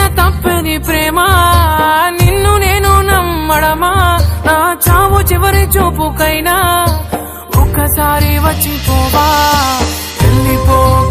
తప్పని ప్రేమ నిన్ను నేను నమ్మడమా నా చావు చివరి చూపుకైనా ఒక్కసారి వచ్చిపోవా వెళ్ళిపో